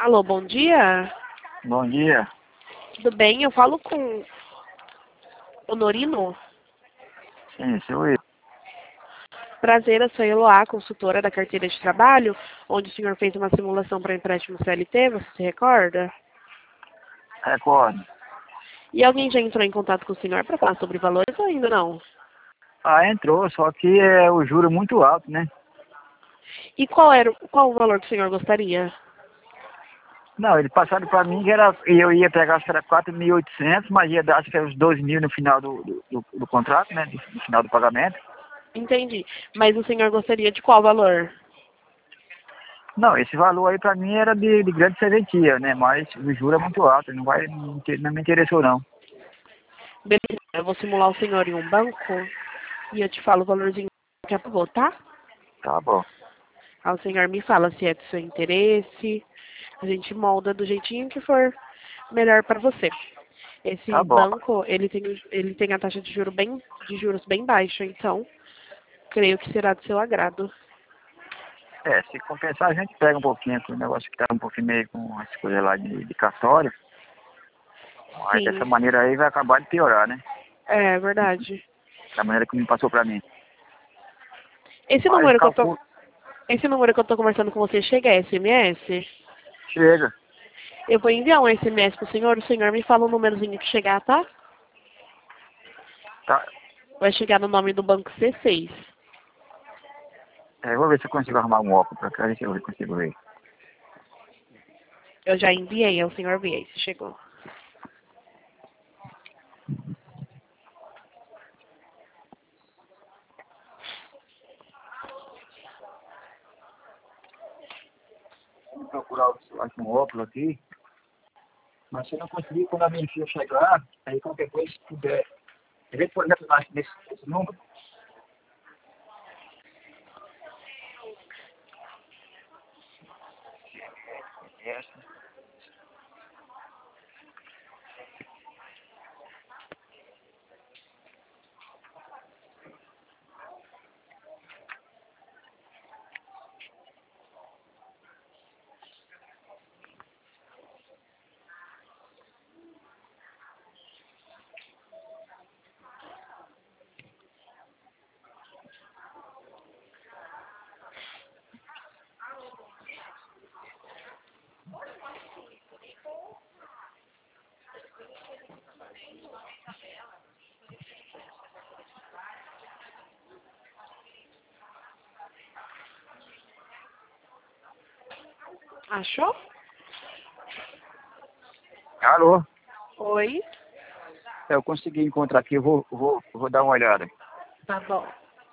Alô, bom dia. Bom dia. Tudo bem? Eu falo com o Norino. Sim, sou eu. Prazer, eu sou a Eloá, consultora da carteira de trabalho, onde o senhor fez uma simulação para empréstimo CLT, você se recorda? Recordo. E alguém já entrou em contato com o senhor para falar sobre valores ou ainda não? Ah, entrou, só que o juro é muito alto, né? E qual o valor que o senhor gostaria? Não, eles passaram para mim que eu ia pegar, acho que era 4.800, mas ia dar, acho que era uns 2.000 no final do contrato, né? No final do pagamento. Entendi. Mas o senhor gostaria de qual valor? Não, esse valor aí para mim era de grande serventia, né? Mas o juro é muito alto, não me interessou não. Beleza, eu vou simular o senhor em um banco e eu te falo o valorzinho que aprovou, tá? Tá bom. Aí o senhor me fala se é do seu interesse. A gente molda do jeitinho que for melhor para você. Esse Tá bom. banco, ele tem a taxa de juros bem baixa, então creio que será do seu agrado. Se compensar a gente pega um pouquinho, que o negócio que tá um pouquinho meio com as coisas lá de cartório. Mas dessa Sim, maneira aí vai acabar de piorar, né? é verdade. Da maneira que me passou para mim. Esse Mas número que eu tô, calcula. esse número que eu tô conversando com você chega a SMS? Chega. Eu vou enviar um SMS pro senhor, o senhor me fala o númerozinho que chegar, tá? Tá. Vai chegar no nome do banco C6. Eu vou ver se eu consigo arrumar um óculos pra cá, ver se eu consigo ver. Eu já enviei, o senhor vê aí se chegou. Vou procurar um óculos aqui. Mas se eu não conseguir, quando a minha filha chegar, aí qualquer coisa, se puder. A gente pode retornar nesse número. Achou? Alô? Oi? Eu consegui encontrar aqui, eu vou dar uma olhada. Tá bom.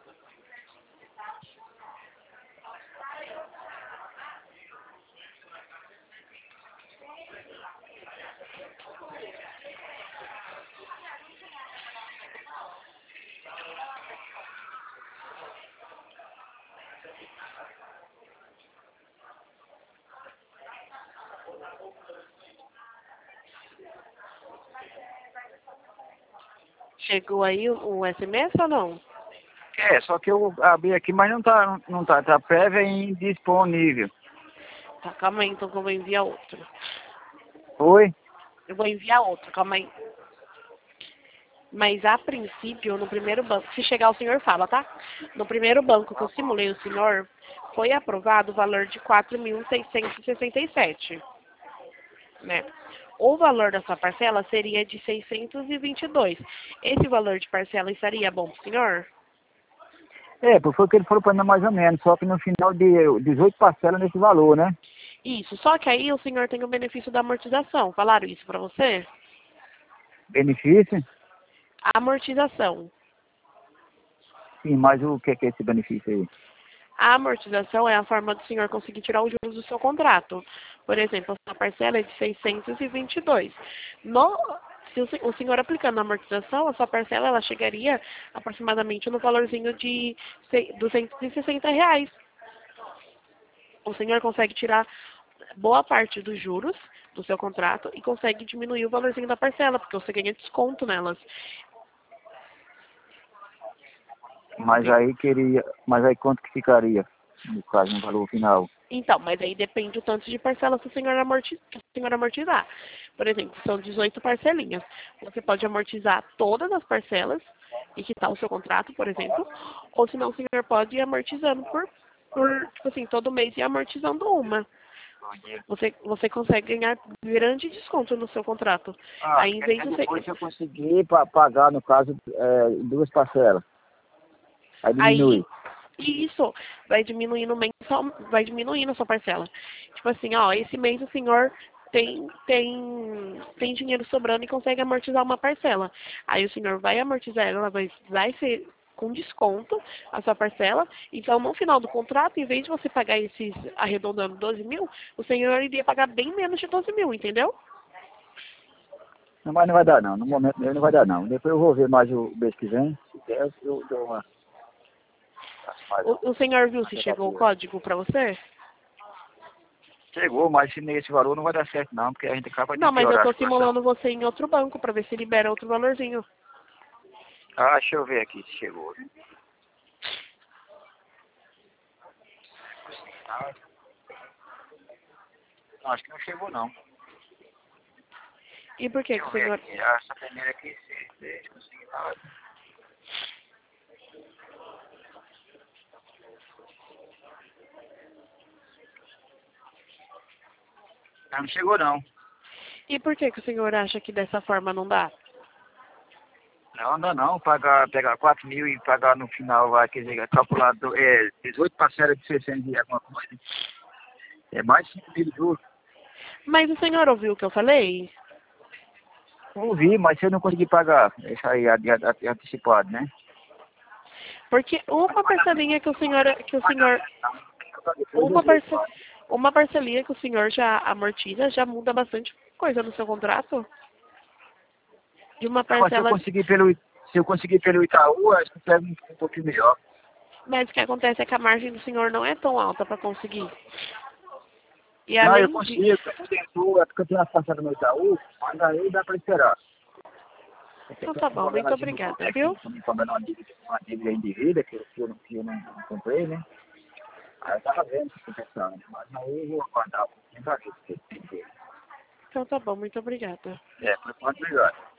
Chegou aí o SMS ou não? Só que eu abri aqui, mas tá prévia e indisponível. Tá, calma aí, então que eu vou enviar outro. Oi? Eu vou enviar outro, calma aí. Mas a princípio, no primeiro banco, se chegar o senhor fala, tá? No primeiro banco que eu simulei o senhor, foi aprovado o valor de 4.667, né? O valor da sua parcela seria de 622. Esse valor de parcela estaria bom pro senhor? Foi o que ele falou pra mim mais ou menos, só que no final de 18 parcelas nesse valor, né? Isso, só que aí o senhor tem o benefício da amortização. Falaram isso pra você? Benefício? A amortização. Sim, mas o que é esse benefício aí? A amortização é a forma do senhor conseguir tirar os juros do seu contrato. Por exemplo, a sua parcela é de 622. No, se o senhor aplicando a amortização, a sua parcela ela chegaria aproximadamente no valorzinho de R$ 260. O senhor consegue tirar boa parte dos juros do seu contrato e consegue diminuir o valorzinho da parcela, porque você ganha desconto nelas. Mas aí quanto que ficaria? no caso, no valor final. Então, mas aí depende do tanto de parcelas que o senhor amortizar. Por exemplo, são 18 parcelinhas. Você pode amortizar todas as parcelas e quitar o seu contrato, por exemplo, ou senão o senhor pode ir amortizando tipo assim, todo mês ir amortizando uma. Você consegue ganhar grande desconto no seu contrato. Ah, Aí, em vez de depois eu consegui pagar, no caso, duas parcelas. Aí Aí, diminui. isso vai diminuindo mensal, vai diminuindo a sua parcela. Tipo assim, ó, esse mês o senhor tem dinheiro sobrando e consegue amortizar uma parcela. Aí o senhor vai amortizar ela, vai ser com desconto a sua parcela. Então, no final do contrato, em vez de você pagar esses, arredondando 12 mil, o senhor iria pagar bem menos de 12 mil, entendeu? Não, mas não vai dar não, no momento mesmo não vai dar não. Depois eu vou ver mais o mês que vem, se der, eu dou uma... O senhor viu se chegou o código para você? Chegou, mas se nesse valor não vai dar certo não, porque a gente acaba de Não, mas eu piorar a tô situação. simulando você em outro banco para ver se libera outro valorzinho. Ah, deixa eu ver aqui se chegou. Não, acho que não chegou não. E por que Deixa o eu ver senhor... aqui, essa primeira aqui, se conseguir falar. Não chegou não. E por que o senhor acha que dessa forma não dá? Não, pegar 4 mil e pagar no final, vai, quer dizer, calculado, 18 parcelas de 600 e alguma coisa. É mais de 5 mil de juros. Mas o senhor ouviu o que eu falei? Ouvi, mas se eu não conseguir pagar, isso aí antecipado, né? Porque uma parcelinha uma, parce, uma parcelinha que o senhor já amortiza já muda bastante coisa no seu contrato. De uma Não, mas parcela... se eu conseguir pelo Itaú, acho que pega um pouquinho melhor. Mas o que acontece é que a margem do senhor não é tão alta para conseguir. E Não, eu além de... consigo, é porque eu tenho as parcelas no Itaú, mas aí dá para esperar. Então tá bom, muito obrigada, viu? Me cobrando uma dívida indevida que eu não comprei, né? Aí eu tava vendo essa questão, mas aí eu vou aguardar um pouquinho pra ver se tem que... Então tá bom, muito obrigada. Por enquanto melhor.